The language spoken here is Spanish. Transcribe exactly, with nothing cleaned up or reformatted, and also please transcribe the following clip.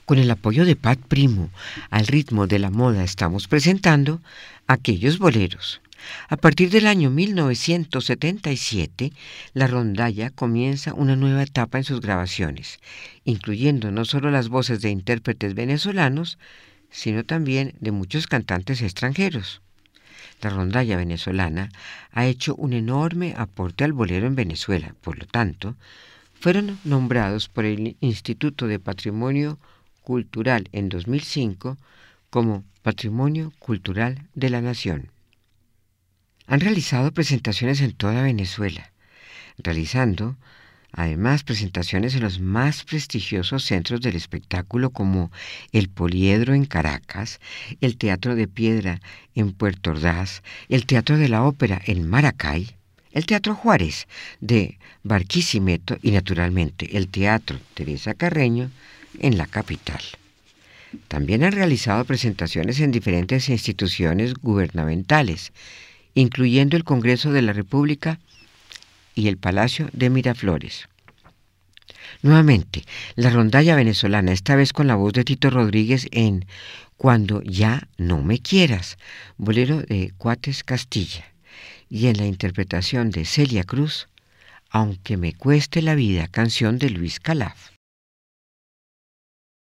Con el apoyo de Pat Primo, al ritmo de la moda estamos presentando Aquellos Boleros. A partir del año mil novecientos setenta y siete, la rondalla comienza una nueva etapa en sus grabaciones, incluyendo no solo las voces de intérpretes venezolanos, sino también de muchos cantantes extranjeros. La rondalla venezolana ha hecho un enorme aporte al bolero en Venezuela, por lo tanto, fueron nombrados por el Instituto de Patrimonio Cultural en dos mil cinco como Patrimonio Cultural de la Nación. Han realizado presentaciones en toda Venezuela, realizando además presentaciones en los más prestigiosos centros del espectáculo como el Poliedro en Caracas, el Teatro de Piedra en Puerto Ordaz, el Teatro de la Ópera en Maracay, el Teatro Juárez de Barquisimeto y naturalmente el Teatro Teresa Carreño en la capital. También han realizado presentaciones en diferentes instituciones gubernamentales, incluyendo el Congreso de la República y el Palacio de Miraflores. Nuevamente, la rondalla venezolana, esta vez con la voz de Tito Rodríguez en Cuando ya no me quieras, bolero de Cuates Castilla, y en la interpretación de Celia Cruz, Aunque me cueste la vida, canción de Luis Calaf.